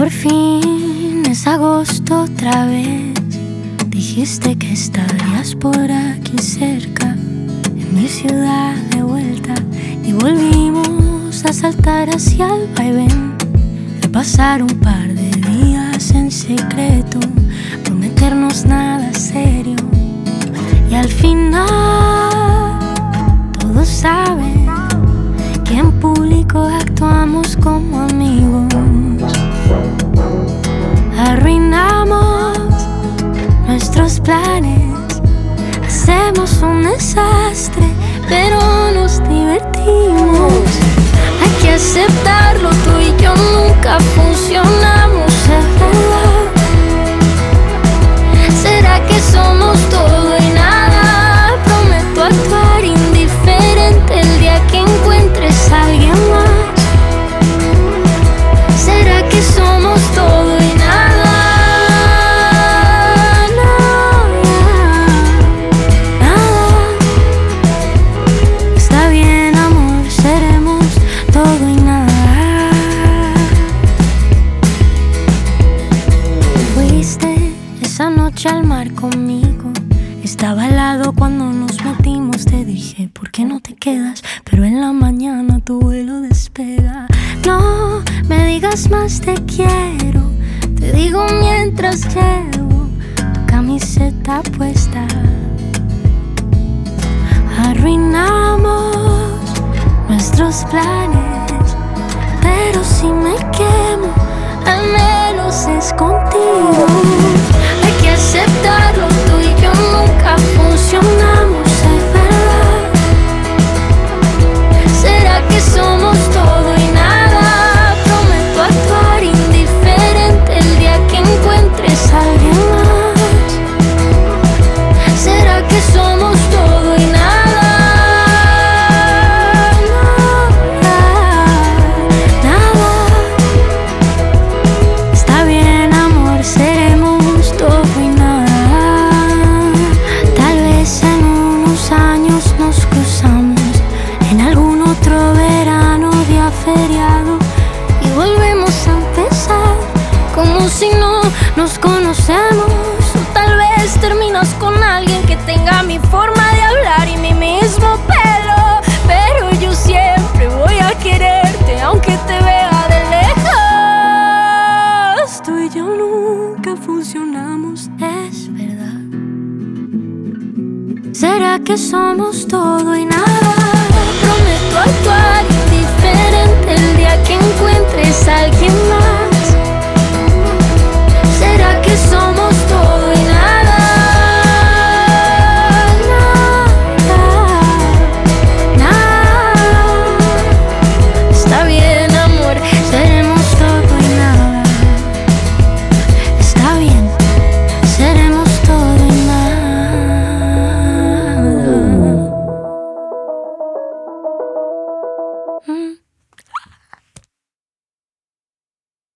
Por fin es agosto otra vez. Dijiste que estarías por aquí cerca, en mi ciudad de vuelta, y volvimos a saltar hacia el vaivén de pasar un par de días en secreto, prometernos nada serio. Y al final todos saben que en público actuamos como amigos. Arruinamos nuestros planes, hacemos un desastre, pero nos divertimos. Hay que aceptarlo, tú y yo nunca funcionamos, es verdad. ¿Será que somos todo y nada? Prometo actuar indiferente el día que encuentres a alguien más. ¿Será que somos todo y nada? Esa noche al mar conmigo, estaba al lado cuando nos metimos. Te dije, ¿por qué no te quedas? Pero en la mañana tu vuelo despega. No me digas más te quiero, te digo mientras llevo tu camiseta puesta. Arruinamos nuestros planes, pero si me quemo, al menos es contigo. Hay que aceptarlo, tú y yo nunca funcionamos, es verdad. ¿Será que somos todo y nada? Prometo actuar indiferente el día que encuentres a alguien más. ¿Será que somos todo y nada? Y volvemos a empezar como si no nos conocemos. O tal vez terminas con alguien que tenga mi forma de hablar y mi mismo pelo, pero yo siempre voy a quererte aunque te vea de lejos. Tú y yo nunca funcionamos, es verdad. ¿Será que somos todo y nada? Prometo actuar indiferente el día que encuentres a alguien